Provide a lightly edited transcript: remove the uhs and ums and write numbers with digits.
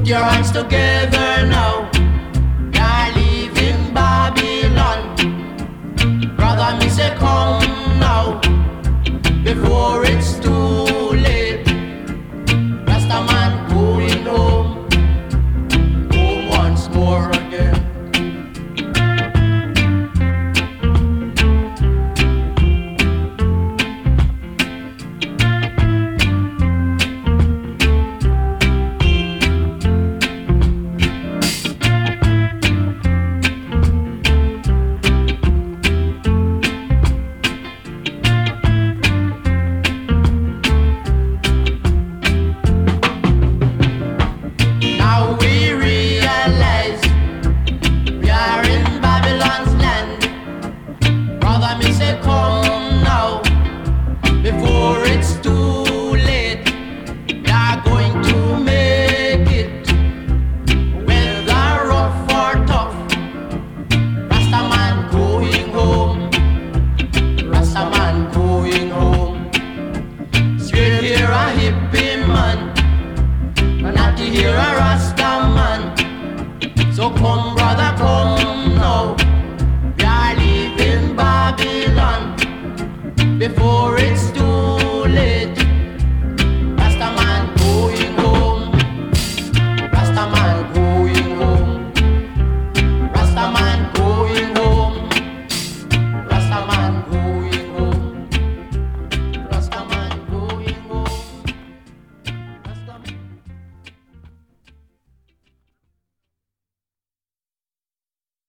your hands together now. You're leaving Babylon. Brother, me say come now, before it's too late. Rasta man going home, home once more again. So come, brother, come now. We are leaving Babylon before it's too